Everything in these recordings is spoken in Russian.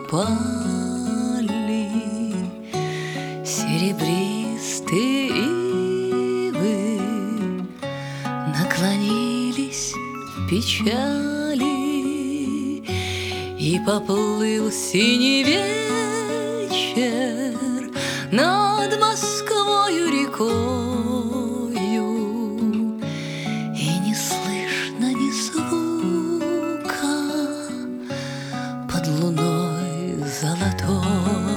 упали серебристые ивы, наклонились в печали, и поплыл синий вечер над Москвою рекою, и не слышно ни звука под луной золотою.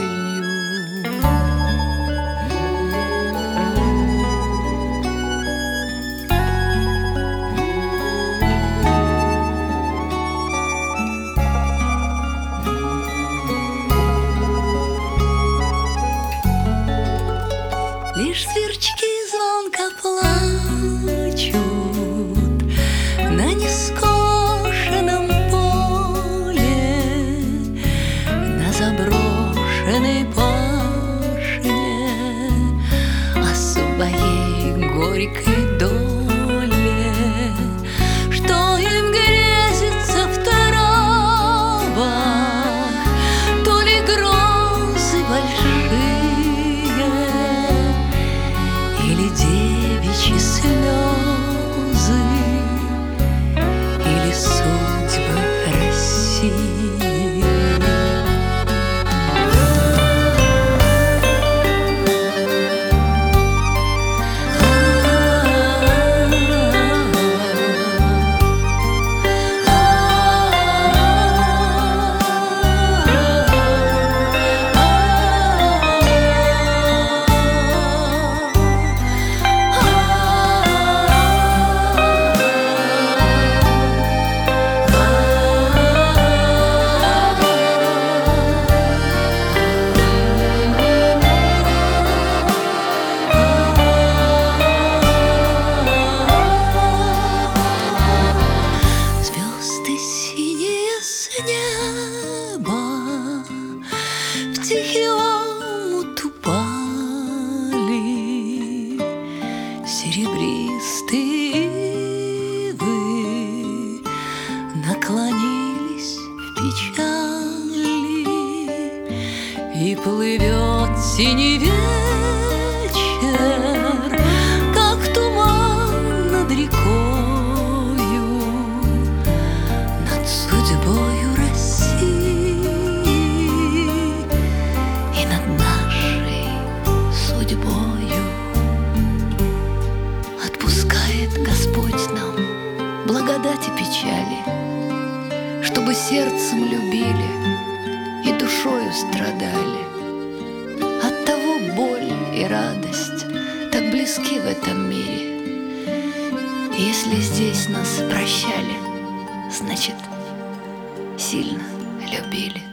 Лишь сверчки звонко плачут на нескошенном поле, на заброшенной пашне, о своей горькой доле, что им грезится в травах, то ли грозы большие, или девичьи слезы, или судьбы России. Неба в тихий омут упали серебристые ивы, наклонились в печали, и плывет синий вечер, как туман над рекою, над судьбою Господь нам благодать и печали, чтобы сердцем любили и душою страдали. Оттого боль и радость так близки в этом мире. Если здесь нас прощали, значит, сильно любили.